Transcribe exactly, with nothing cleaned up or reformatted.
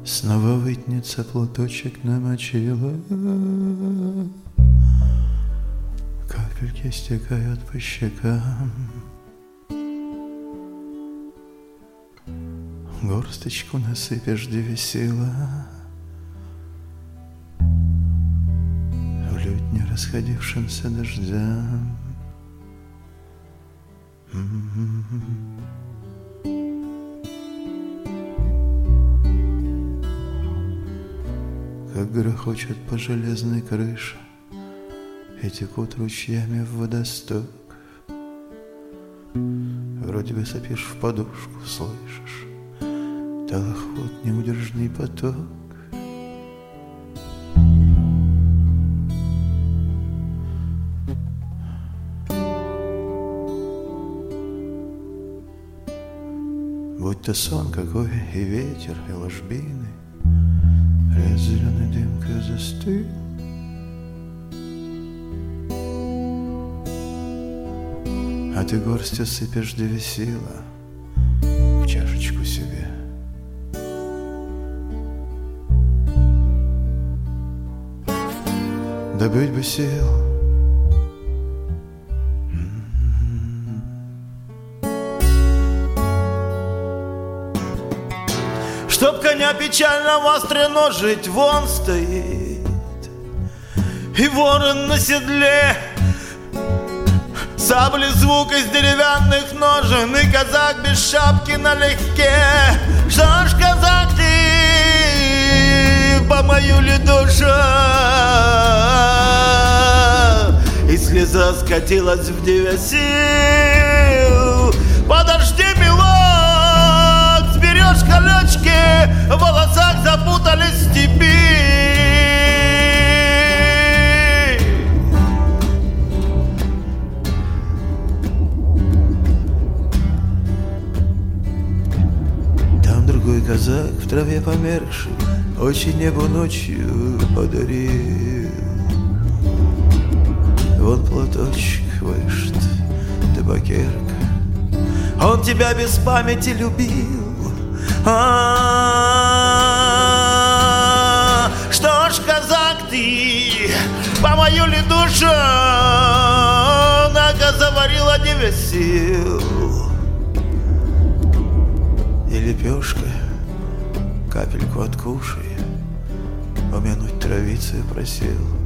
Снова вытнется платочек намочила, капельки стекают по щекам. Горсточку насыпешь, где весела, в лютне расходившимся дождям. Как грохочет по железной крыше и текут ручьями в водосток. Вроде бы сопишь в подушку, слышишь талоход, неудержный поток. Будь то сон какой, и ветер, и ложбины, лес зеленой дымкой застыл. А ты горстью сыпешь, где весела, в чашечку себе. Добыть бы сил, чтоб коня печально остреножить, вон стоит и ворон на седле, сабли звук из деревянных ножен, и казак без шапки налегке. Что ж, казак, ты по мою ли душа? И слеза скатилась в девясил. Подожди, милок, сберешь колечки, в волосах запутались степи. Казак в траве померкший очень небу ночью подарил. Вон платочек вышит, табакерка, он тебя без памяти любил. А-а-а, что ж, казак, ты по мою ли душу наго заварила девесил. И лепешка капельку откушай, помянуть травицей просил.